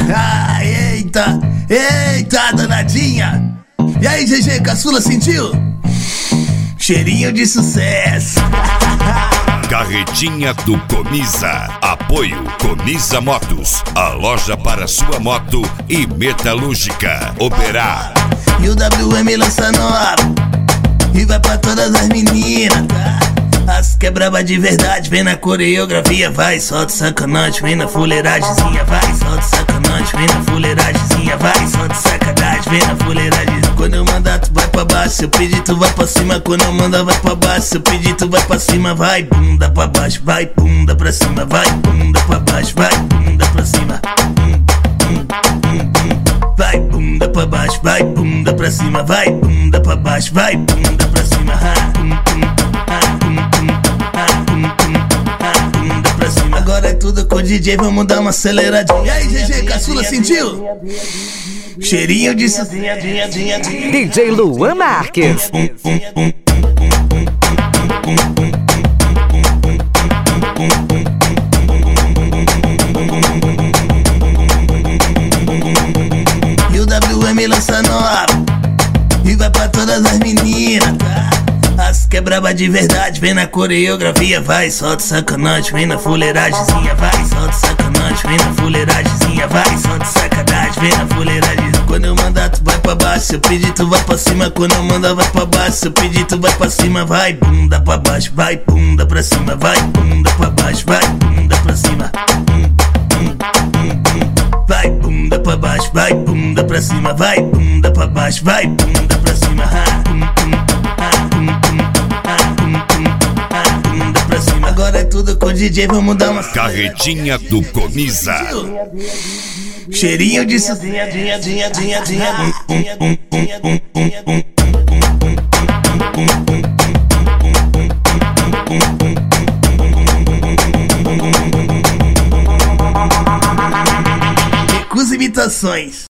Eita, eita, danadinha. E aí, GG, caçula, sentiu? Cheirinho de sucesso. Carretinha do Comisa. Apoio Comisa Motos, a loja para sua moto e metalúrgica. Oberá. E o WM lança nova e vai pra todas as meninas, tá? As que é braba de verdade, vem na coreografia, vai, solta sacanagem, vem na fuleiragemzinha, vai, solta sacanagem, vem na fuleiragemzinha, vai, solta sacanagem, vem na fuleiragem. Quando eu mandar tu vai pra baixo, se eu pedir tu vai pra cima, quando eu mandar vai pra baixo, se eu pedir tu vai pra cima, vai, bunda pra baixo, vai, bunda pra cima, vai, bunda pra baixo, vai, bunda pra cima. Vai, bunda pra baixo, vai, bunda pra cima, vai, bunda pra baixo, vai, bunda pra cima. Bunda pra cima. Agora é tudo com o DJ, vamos dar uma aceleradinha. E aí, GG, caçula, sentiu? Cheirinho de DJ Luan Marques. E o WM lança nova e vai pra todas as meninas, tá? As que é braba de verdade, vem na coreografia, vai, solta sacanagem, vem na fuleiragemzinha, vai, solta sacanagem, vem na fuleiragemzinha, vai, solta sacanagem, vem na fuleiragem. Quando eu mandar tu vai pra baixo, se eu pedir tu vai pra cima, quando eu mandar vai pra baixo, se eu pedir tu vai pra cima, vai, bunda pra baixo, vai, bunda pra cima, vai, bunda pra baixo, vai, bunda pra cima. Vai, bunda pra baixo, vai, bunda pra cima, vai, bunda pra baixo, vai, bunda pra cima. Bunda pra cima. Agora é tudo com o DJ, vamos dar uma Carretinha do Comisa. Cheirinho de recusa imitações.